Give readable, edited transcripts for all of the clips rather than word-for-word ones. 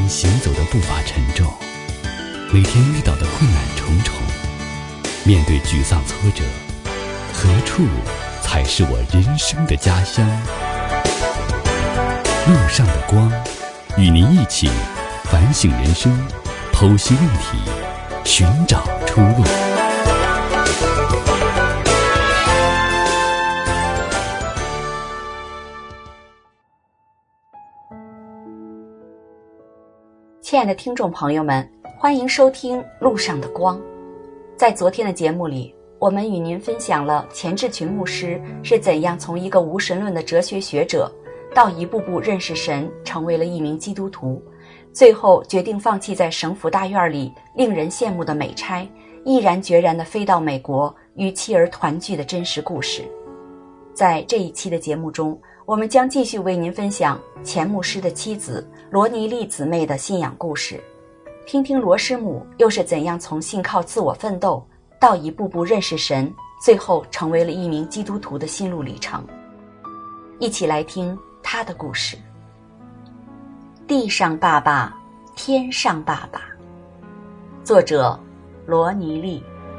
天行走的步伐沉重，每天遇到的困难重重，面对沮丧挫折，何处才是我人生的家乡？路上的光，与您一起反省人生，剖析问题，寻找出路。 亲爱的听众朋友们，欢迎收听《路上的光》。在昨天的节目里，我们与您分享了钱志群牧师是怎样从一个无神论的哲学学者，到一步步认识神，成为了一名基督徒，最后决定放弃在省府大院里令人羡慕的美差，毅然决然地飞到美国与妻儿团聚的真实故事。在这一期的节目中，我们将继续为您分享钱牧师的妻子罗尼莉姊妹的信仰故事，听听罗师母又是怎样从信靠自我奋斗到一步步认识神，最后成为了一名基督徒的心路历程。一起来听她的故事。地上爸爸，天上爸爸。作者罗尼莉。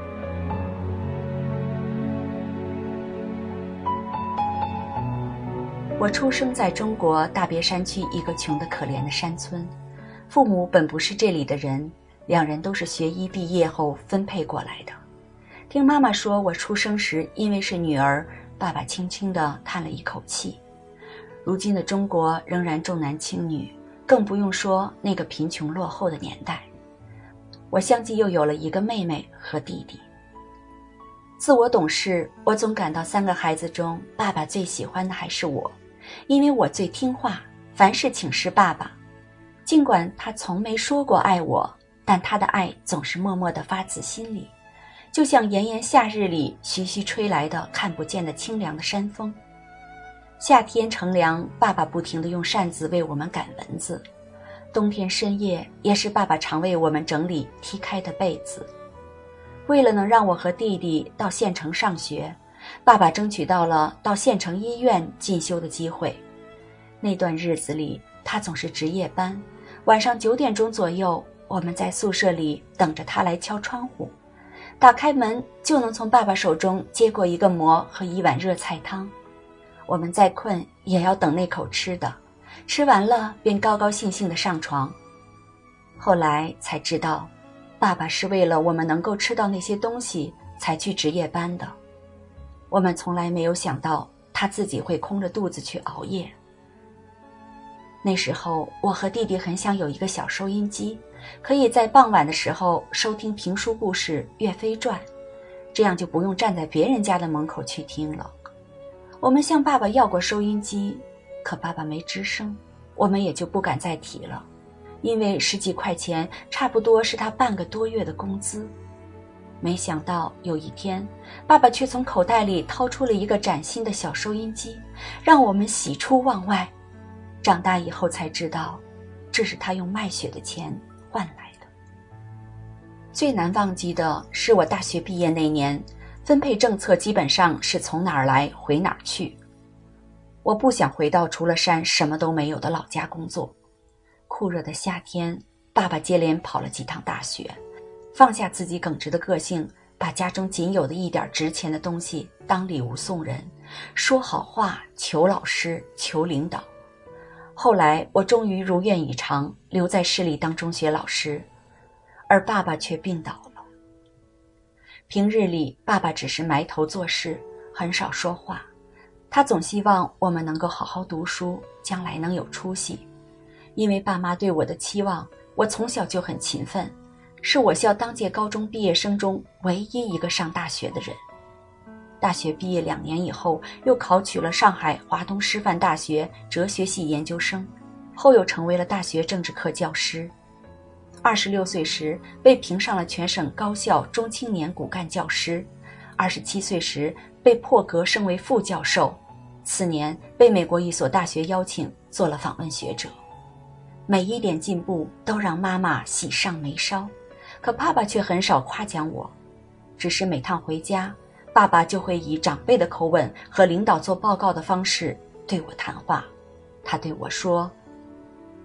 我出生在中国大别山区一个穷得可怜的山村，父母本不是这里的人，两人都是学医毕业后分配过来的。听妈妈说，我出生时因为是女儿，爸爸轻轻地叹了一口气。如今的中国仍然重男轻女，更不用说那个贫穷落后的年代。我相继又有了一个妹妹和弟弟。自我懂事，我总感到3个孩子中，爸爸最喜欢的还是我，因为我最听话，凡事请示爸爸。尽管他从没说过爱我，但他的爱总是默默地发自心里，就像炎炎夏日里徐徐吹来的看不见的清凉的山风。夏天乘凉，爸爸不停地用扇子为我们赶蚊子；冬天深夜，也是爸爸常为我们整理踢开的被子。为了能让我和弟弟到县城上学，爸爸争取到了到县城医院进修的机会。那段日子里，他总是值夜班，晚上9点钟左右，我们在宿舍里等着他来敲窗户，打开门就能从爸爸手中接过一个馍和一碗热菜汤。我们再困也要等那口吃的，吃完了便高高兴兴地上床。后来才知道，爸爸是为了我们能够吃到那些东西才去值夜班的。我们从来没有想到他自己会空着肚子去熬夜。那时候我和弟弟很想有一个小收音机，可以在傍晚的时候收听评书故事《岳飞传》，这样就不用站在别人家的门口去听了。我们向爸爸要过收音机，可爸爸没吱声，我们也就不敢再提了，因为10几块钱差不多是他半个多月的工资。没想到有一天，爸爸却从口袋里掏出了一个崭新的小收音机，让我们喜出望外。长大以后才知道，这是他用卖血的钱换来的。最难忘记的是我大学毕业那年，分配政策基本上是从哪儿来回哪儿去。我不想回到除了山什么都没有的老家工作。酷热的夏天，爸爸接连跑了几趟大学，放下自己耿直的个性，把家中仅有的一点值钱的东西当礼物送人，说好话，求老师，求领导。后来我终于如愿以偿，留在市里当中学老师，而爸爸却病倒了。平日里爸爸只是埋头做事，很少说话。他总希望我们能够好好读书，将来能有出息。因为爸妈对我的期望，我从小就很勤奋，是我校当届高中毕业生中唯一一个上大学的人。大学毕业2年以后，又考取了上海华东师范大学哲学系研究生，后又成为了大学政治课教师。26岁时被评上了全省高校中青年骨干教师，27岁时被破格升为副教授，次年被美国一所大学邀请做了访问学者。每一点进步都让妈妈喜上眉梢，可爸爸却很少夸奖我，只是每趟回家，爸爸就会以长辈的口吻和领导做报告的方式对我谈话。他对我说：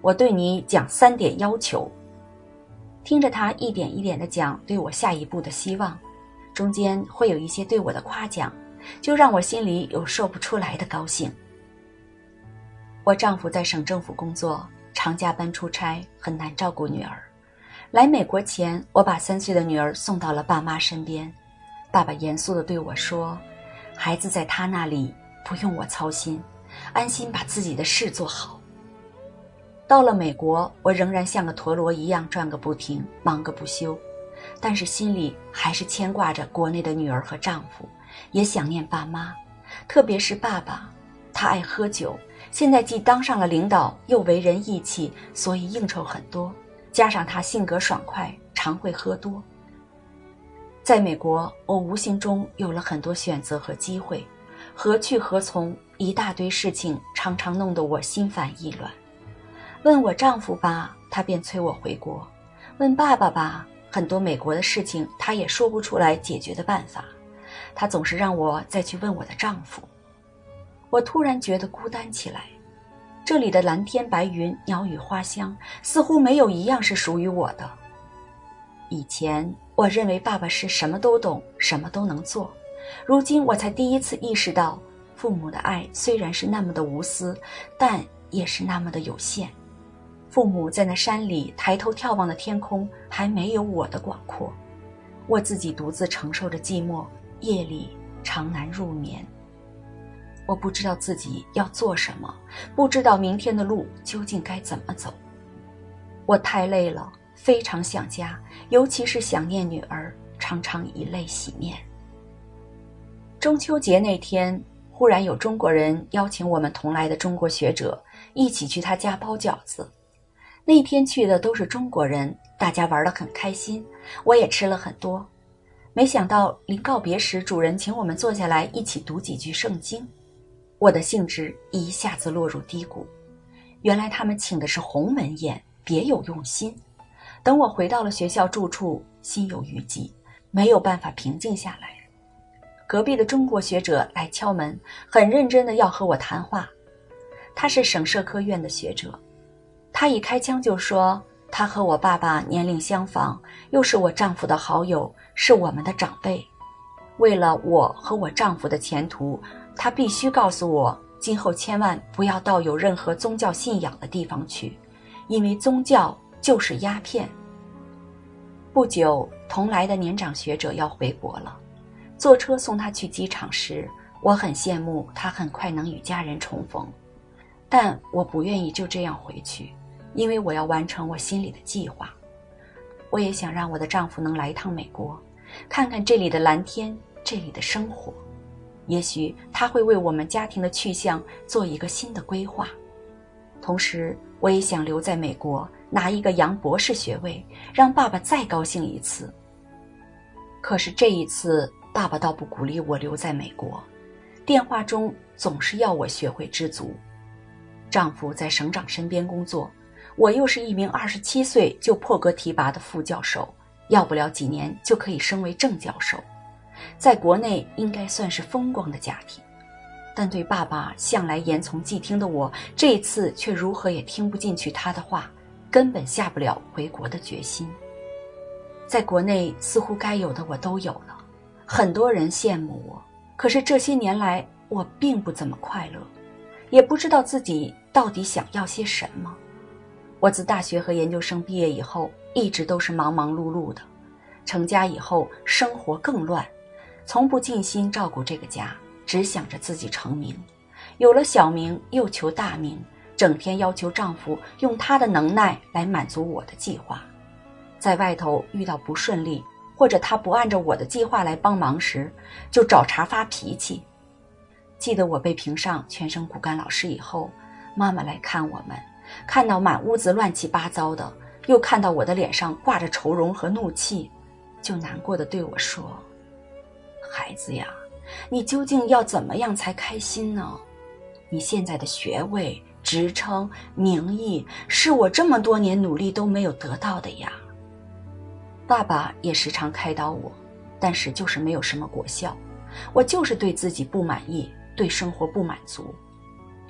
我对你讲3点要求。听着他一点一点地讲对我下一步的希望，中间会有一些对我的夸奖，就让我心里有说不出来的高兴。我丈夫在省政府工作，常加班出差，很难照顾女儿。来美国前，我把3岁的女儿送到了爸妈身边。爸爸严肃地对我说，孩子在他那里，不用我操心，安心把自己的事做好。到了美国，我仍然像个陀螺一样转个不停，忙个不休，但是心里还是牵挂着国内的女儿和丈夫，也想念爸妈，特别是爸爸。他爱喝酒，现在既当上了领导，又为人义气，所以应酬很多，加上他性格爽快，常会喝多。在美国，我无形中有了很多选择和机会，何去何从，一大堆事情常常弄得我心烦意乱。问我丈夫吧，他便催我回国；问爸爸吧，很多美国的事情他也说不出来解决的办法，他总是让我再去问我的丈夫。我突然觉得孤单起来，这里的蓝天白云、鸟语花香，似乎没有一样是属于我的。以前我认为爸爸是什么都懂，什么都能做，如今我才第一次意识到，父母的爱虽然是那么的无私，但也是那么的有限。父母在那山里抬头眺望的天空，还没有我的广阔。我自己独自承受着寂寞，夜里常难入眠。我不知道自己要做什么，不知道明天的路究竟该怎么走。我太累了，非常想家，尤其是想念女儿，常常以泪洗面。中秋节那天，忽然有中国人邀请我们同来的中国学者一起去他家包饺子。那天去的都是中国人，大家玩得很开心，我也吃了很多。没想到临告别时，主人请我们坐下来一起读几句圣经，我的兴致一下子落入低谷。原来他们请的是鸿门宴，别有用心。等我回到了学校住处，心有余悸，没有办法平静下来。隔壁的中国学者来敲门，很认真地要和我谈话。他是省社科院的学者，他一开腔就说，他和我爸爸年龄相仿，又是我丈夫的好友，是我们的长辈。为了我和我丈夫的前途，他必须告诉我，今后千万不要到有任何宗教信仰的地方去，因为宗教就是鸦片。不久，同来的年长学者要回国了，坐车送他去机场时，我很羡慕他很快能与家人重逢，但我不愿意就这样回去，因为我要完成我心里的计划。我也想让我的丈夫能来一趟美国，看看这里的蓝天，这里的生活，也许他会为我们家庭的去向做一个新的规划。同时，我也想留在美国，拿一个洋博士学位，让爸爸再高兴一次。可是这一次，爸爸倒不鼓励我留在美国，电话中总是要我学会知足。丈夫在省长身边工作，我又是一名27岁就破格提拔的副教授，要不了几年就可以升为正教授，在国内应该算是风光的家庭。但对爸爸向来言从计听的我，这一次却如何也听不进去他的话，根本下不了回国的决心。在国内似乎该有的我都有了，很多人羡慕我，可是这些年来我并不怎么快乐，也不知道自己到底想要些什么。我自大学和研究生毕业以后，一直都是忙忙碌碌的，成家以后生活更乱，从不尽心照顾这个家，只想着自己成名，有了小名又求大名，整天要求丈夫用他的能耐来满足我的计划。在外头遇到不顺利，或者他不按照我的计划来帮忙时，就找茬发脾气。记得我被评上全省骨干老师以后，妈妈来看我们，看到满屋子乱七八糟的，又看到我的脸上挂着愁容和怒气，就难过地对我说，孩子呀，你究竟要怎么样才开心呢？你现在的学位、职称、名义，是我这么多年努力都没有得到的呀。爸爸也时常开导我，但是就是没有什么果效，我就是对自己不满意，对生活不满足。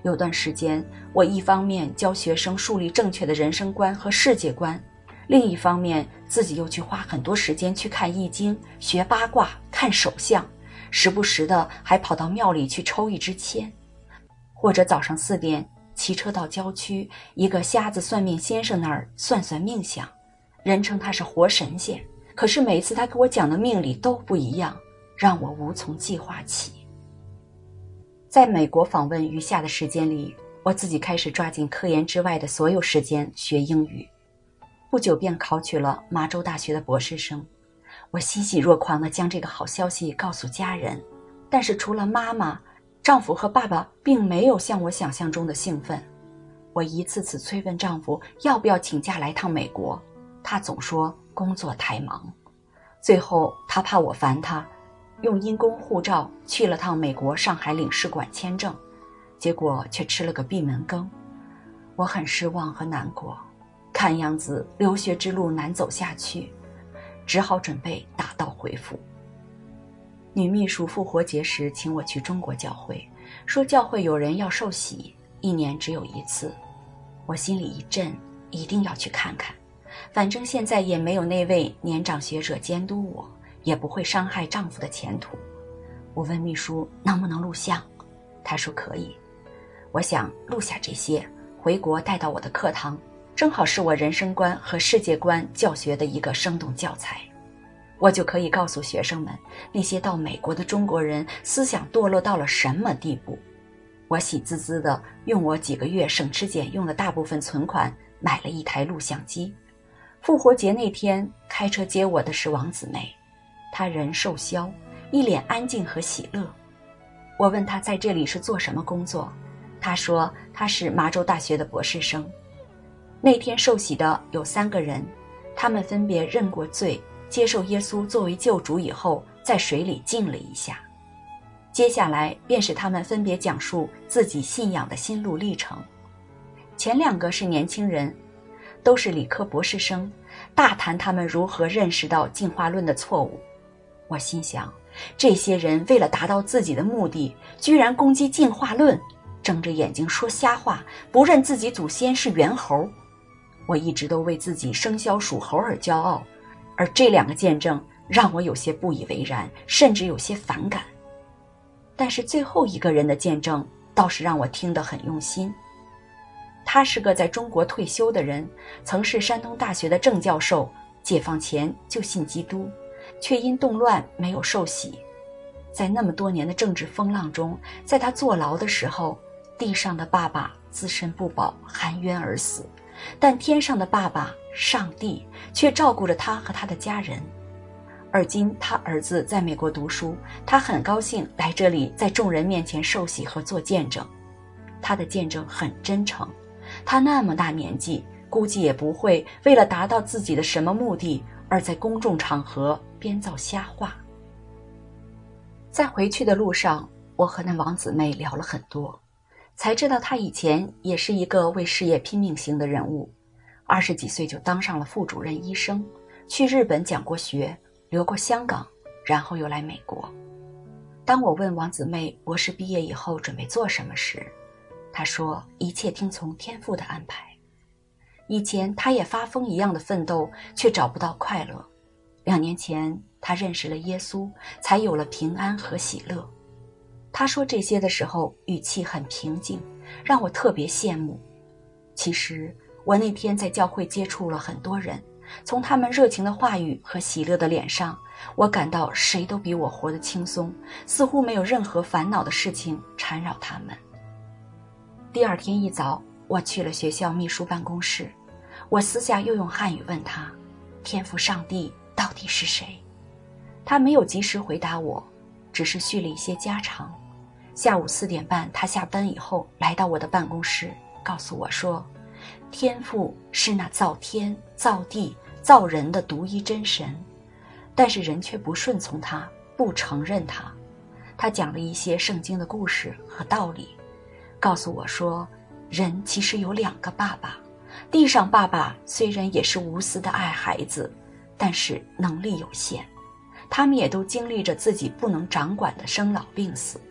有段时间，我一方面教学生树立正确的人生观和世界观，另一方面自己又去花很多时间去看易经、学八卦、看手相，时不时的还跑到庙里去抽一支签，或者早上4点骑车到郊区一个瞎子算命先生那儿算算命相，人称他是活神仙，可是每次他给我讲的命理都不一样，让我无从计划起。在美国访问余下的时间里，我自己开始抓紧科研之外的所有时间学英语，不久便考取了麻州大学的博士生。我欣喜若狂地将这个好消息告诉家人，但是除了妈妈，丈夫和爸爸并没有像我想象中的兴奋。我一次次催问丈夫要不要请假来趟美国，他总说工作太忙。最后他怕我烦他，用因公护照去了趟美国上海领事馆签证，结果却吃了个闭门羹。我很失望和难过，看样子留学之路难走下去，只好准备打道回府。女秘书复活节时请我去中国教会，说教会有人要受洗，1年只有1次。我心里一震，一定要去看看，反正现在也没有那位年长学者监督我，也不会伤害丈夫的前途。我问秘书能不能录像，她说可以。我想录下这些，回国带到我的课堂，正好是我人生观和世界观教学的一个生动教材。我就可以告诉学生们，那些到美国的中国人思想堕落到了什么地步。我喜滋滋地用我几个月省吃俭用的大部分存款买了一台录像机。复活节那天开车接我的是王姊妹，她人瘦削，一脸安静和喜乐。我问她在这里是做什么工作，她说她是麻州大学的博士生。那天受洗的有3个人，他们分别认过罪，接受耶稣作为救主以后，在水里浸了一下。接下来便是他们分别讲述自己信仰的心路历程。前2个是年轻人，都是理科博士生，大谈他们如何认识到进化论的错误。我心想，这些人为了达到自己的目的，居然攻击进化论，睁着眼睛说瞎话，不认自己祖先是猿猴。我一直都为自己生肖属猴而骄傲，而这2个见证让我有些不以为然，甚至有些反感。但是最后1个人的见证倒是让我听得很用心。他是个在中国退休的人，曾是山东大学的正教授，解放前就信基督，却因动乱没有受洗。在那么多年的政治风浪中，在他坐牢的时候，地上的爸爸自身不保，含冤而死，但天上的爸爸上帝却照顾着他和他的家人。而今他儿子在美国读书，他很高兴来这里在众人面前受洗和做见证。他的见证很真诚，他那么大年纪，估计也不会为了达到自己的什么目的而在公众场合编造瞎话。在回去的路上，我和那王姊妹聊了很多，才知道她以前也是一个为事业拼命型的人物，20几岁就当上了副主任医生，去日本讲过学，留过香港，然后又来美国。当我问王姊妹博士毕业以后准备做什么时，她说一切听从天父的安排。以前她也发疯一样的奋斗，却找不到快乐。2年前她认识了耶稣，才有了平安和喜乐。她说这些的时候语气很平静，让我特别羡慕。其实我那天在教会接触了很多人，从他们热情的话语和喜乐的脸上，我感到谁都比我活得轻松，似乎没有任何烦恼的事情缠绕他们。第2天一早，我去了学校秘书办公室，我私下又用汉语问他，天父上帝到底是谁？他没有及时回答我，只是叙了一些家常。下午4点半，他下班以后来到我的办公室，告诉我说，天父是那造天、造地、造人的独一真神，但是人却不顺从他，不承认他。他讲了一些圣经的故事和道理，告诉我说，人其实有2个爸爸，地上爸爸虽然也是无私的爱孩子，但是能力有限，他们也都经历着自己不能掌管的生老病死。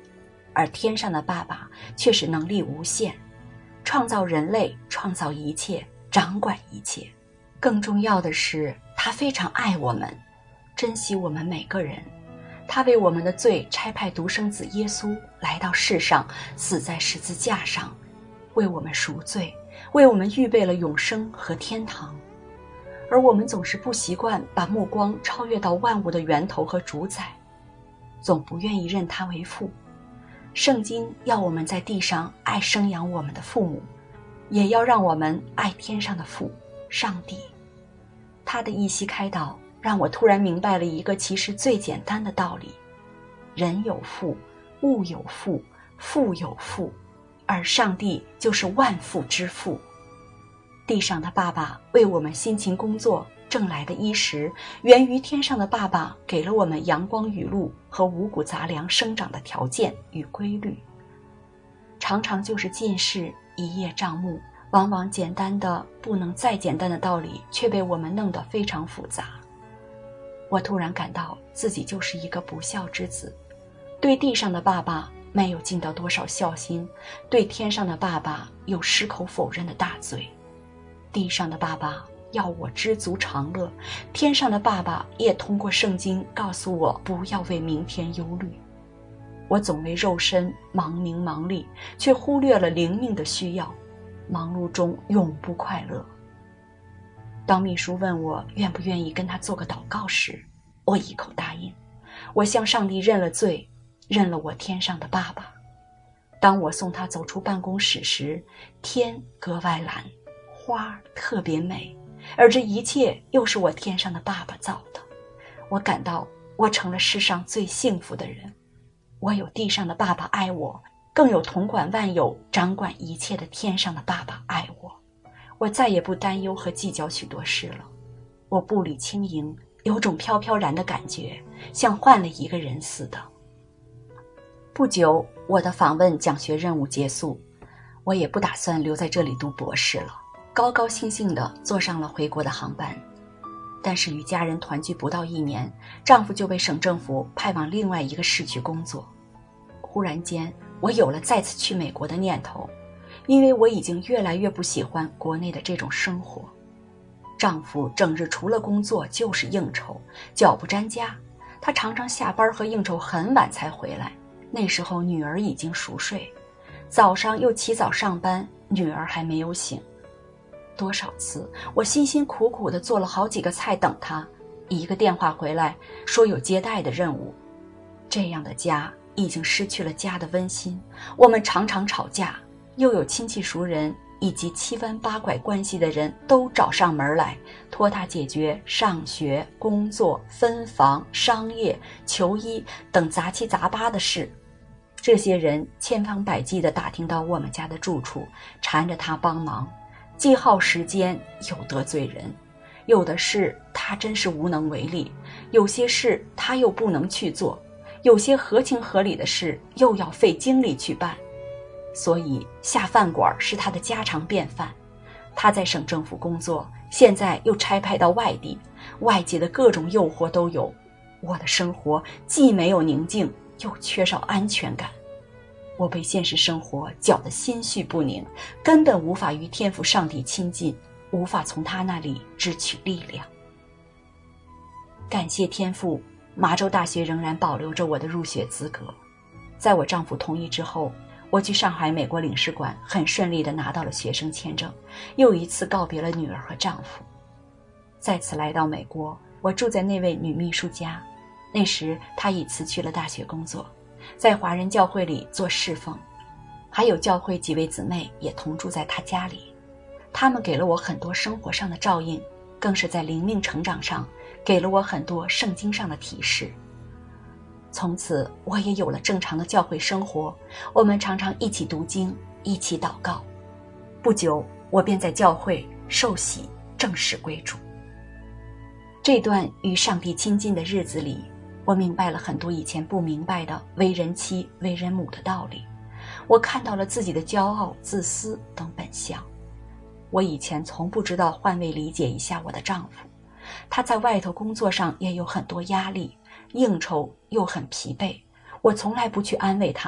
而天上的爸爸却是能力无限，创造人类，创造一切，掌管一切。更重要的是，他非常爱我们，珍惜我们每个人。他为我们的罪差派独生子耶稣来到世上，死在十字架上，为我们赎罪，为我们预备了永生和天堂。而我们总是不习惯把目光超越到万物的源头和主宰，总不愿意认他为父。圣经要我们在地上爱生养我们的父母，也要让我们爱天上的父上帝。他的一席开导让我突然明白了一个其实最简单的道理：人有父，物有父，父有父，而上帝就是万父之父。地上的爸爸为我们辛勤工作挣来的衣食，源于天上的爸爸给了我们阳光雨露和五谷杂粮生长的条件与规律。常常就是近视一叶障目，往往简单的不能再简单的道理却被我们弄得非常复杂。我突然感到自己就是一个不孝之子，对地上的爸爸没有尽到多少孝心，对天上的爸爸有矢口否认的大罪。地上的爸爸要我知足常乐，天上的爸爸也通过圣经告诉我不要为明天忧虑。我总为肉身忙名忙利，却忽略了灵命的需要，忙碌中永不快乐。当秘书问我愿不愿意跟他做个祷告时，我一口答应。我向上帝认了罪，认了我天上的爸爸。当我送他走出办公室时，天格外蓝，花特别美，而这一切又是我天上的爸爸造的。我感到我成了世上最幸福的人。我有地上的爸爸爱我，更有统管万有、掌管一切的天上的爸爸爱我。我再也不担忧和计较许多事了。我步履轻盈，有种飘飘然的感觉，像换了一个人似的。不久，我的访问讲学任务结束，我也不打算留在这里读博士了，高高兴兴地坐上了回国的航班。但是与家人团聚不到1年，丈夫就被省政府派往另外一个市去工作。忽然间，我有了再次去美国的念头，因为我已经越来越不喜欢国内的这种生活。丈夫整日除了工作就是应酬，脚不沾家，他常常下班和应酬很晚才回来，那时候女儿已经熟睡，早上又起早上班，女儿还没有醒。多少次我辛辛苦苦地做了好几个菜等他，一个电话回来说有接待的任务。这样的家已经失去了家的温馨，我们常常吵架，又有亲戚熟人以及七弯八拐关系的人都找上门来，托他解决上学、工作、分房、商业、求医等杂七杂八的事。这些人千方百计地打听到我们家的住处，缠着他帮忙，既耗时间又得罪人。有的事他真是无能为力，有些事他又不能去做，有些合情合理的事又要费精力去办。所以下饭馆是他的家常便饭。他在省政府工作，现在又差派到外地，外界的各种诱惑都有。我的生活既没有宁静，又缺少安全感。我被现实生活搅得心绪不宁，根本无法与天父上帝亲近，无法从他那里支取力量。感谢天父，麻州大学仍然保留着我的入学资格。在我丈夫同意之后，我去上海美国领事馆，很顺利地拿到了学生签证，又一次告别了女儿和丈夫。再次来到美国，我住在那位女秘书家，那时她已辞去了大学工作，在华人教会里做侍奉，还有教会几位姊妹也同住在她家里。她们给了我很多生活上的照应，更是在灵命成长上给了我很多圣经上的提示。从此我也有了正常的教会生活，我们常常一起读经，一起祷告。不久我便在教会受洗，正式归主。这段与上帝亲近的日子里，我明白了很多以前不明白的为人妻为人母的道理，我看到了自己的骄傲自私等本相。我以前从不知道换位理解一下我的丈夫，他在外头工作上也有很多压力，应酬又很疲惫，我从来不去安慰他，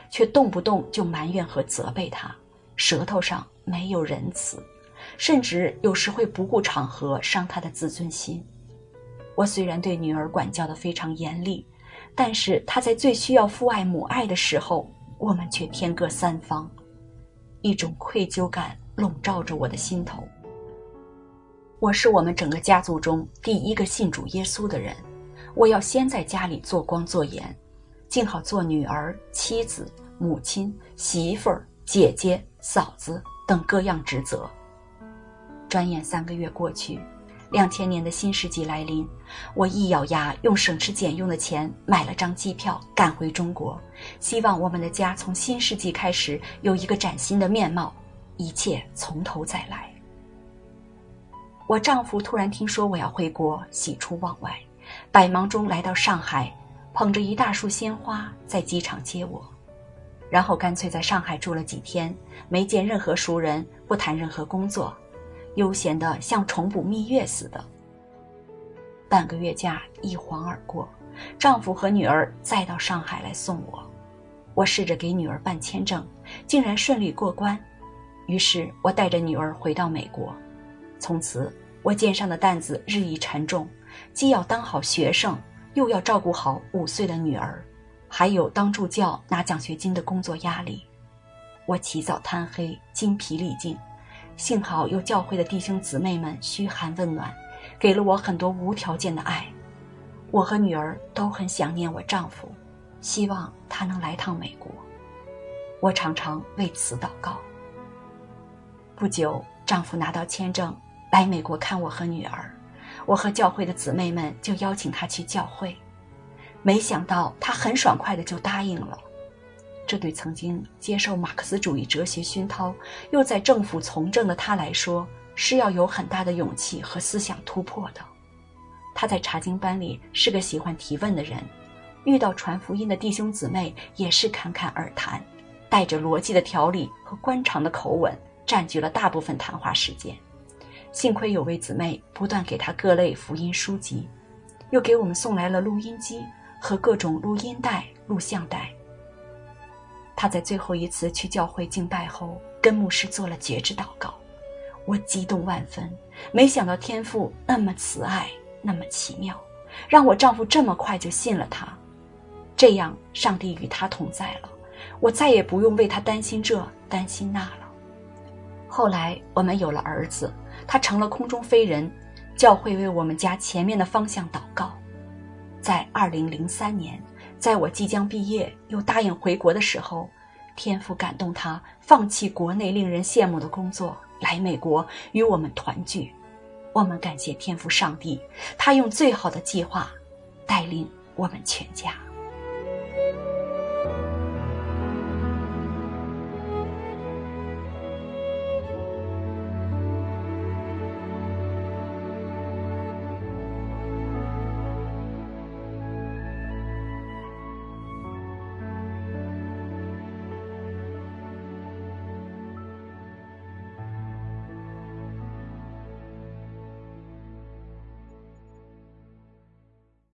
却动不动就埋怨和责备他，舌头上没有仁慈，甚至有时会不顾场合伤他的自尊心。我虽然对女儿管教得非常严厉，但是她在最需要父爱母爱的时候，我们却天各三方。一种愧疚感笼罩着我的心头。我是我们整个家族中第一个信主耶稣的人，我要先在家里做光做盐，尽好做女儿、妻子、母亲、媳妇儿、姐姐、嫂子等各样职责。转眼3个月过去，2000年的新世纪来临，我一咬牙用省吃俭用的钱买了张机票赶回中国，希望我们的家从新世纪开始有一个崭新的面貌，一切从头再来。我丈夫突然听说我要回国，喜出望外，百忙中来到上海，捧着一大束鲜花在机场接我，然后干脆在上海住了几天，没见任何熟人，不谈任何工作，悠闲的像重捕蜜月似的。半个月假一晃而过，丈夫和女儿再到上海来送我。我试着给女儿办签证，竟然顺利过关。于是我带着女儿回到美国。从此我肩上的担子日益沉重，既要当好学生，又要照顾好5岁的女儿，还有当助教拿奖学金的工作压力。我起早贪黑，精疲力尽，幸好有教会的弟兄姊妹们嘘寒问暖，给了我很多无条件的爱。我和女儿都很想念我丈夫，希望他能来趟美国。我常常为此祷告。不久，丈夫拿到签证来美国看我和女儿，我和教会的姊妹们就邀请他去教会。没想到他很爽快的就答应了。这对曾经接受马克思主义哲学熏陶，又在政府从政的他来说，是要有很大的勇气和思想突破的。他在查经班里是个喜欢提问的人，遇到传福音的弟兄姊妹也是侃侃而谈，带着逻辑的条理和官场的口吻，占据了大部分谈话时间。幸亏有位姊妹不断给他各类福音书籍，又给我们送来了录音机和各种录音带、录像带。他在最后一次去教会敬拜后，跟牧师做了决志祷告。我激动万分，没想到天父那么慈爱，那么奇妙，让我丈夫这么快就信了他。这样上帝与他同在了，我再也不用为他担心这担心那了。后来我们有了儿子，他成了空中飞人，教会为我们家前面的方向祷告。在2003年，在我即将毕业又答应回国的时候，天父感动他放弃国内令人羡慕的工作，来美国与我们团聚。我们感谢天父上帝，他用最好的计划带领我们全家。